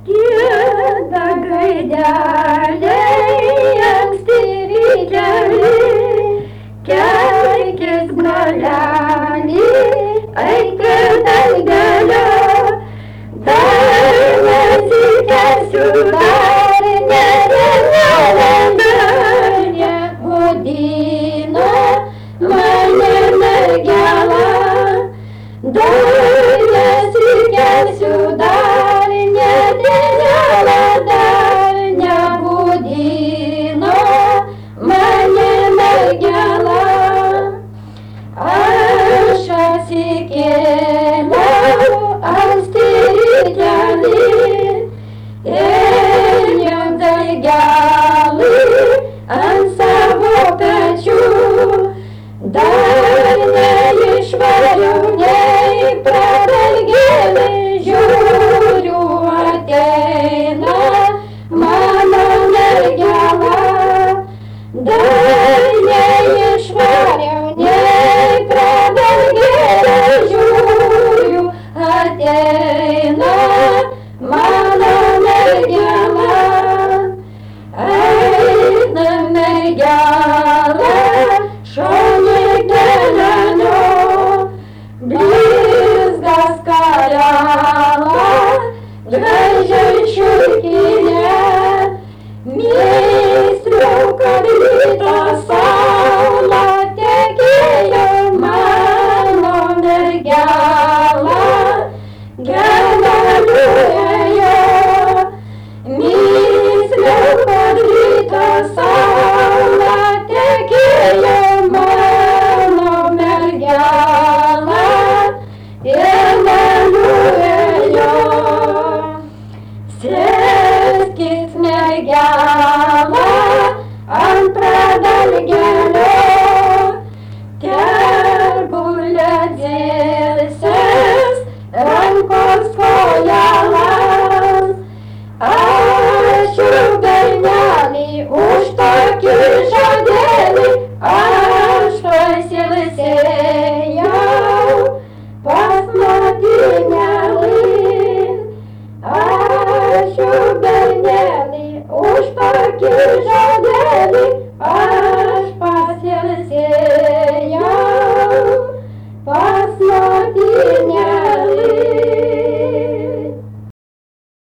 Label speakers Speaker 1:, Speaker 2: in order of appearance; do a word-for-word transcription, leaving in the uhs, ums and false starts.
Speaker 1: Gieda gaideliai anksti rytelį, kelkis broleli, eik ir dangelio, dar nesikelsiu, dar nerenelė, nebudino mane mergelą, dar nesikelsiu, dar nerenelė, dar nebudino mane mergelą. Aš atsikėliau anksti rytelį, ėjau daigelį ant savo pečių, dar neišvariau nei pradargėlį, žiūriu ateina mano mergelą, dar neišvariau nei pradargėlį, žiūriu ateina mano mergelą. Eina mergelė šone kelionio, blizga skarelą, gražiai šiurkinė, mįsliau, kad ryto saulė tekėjo mano mergelė, keliu ėjo. Mįsliau, kad ryto saulė tekėjo mano mergelė, keliu ėjo. Sėskis mergelė ant pradalgelio, tegulė dzilsis rankos kojelas. Ačiū bernelį už tokį žodelį, aš pasilsėjau pas motinėlį. Ačiū bernelį už tokį žodelį,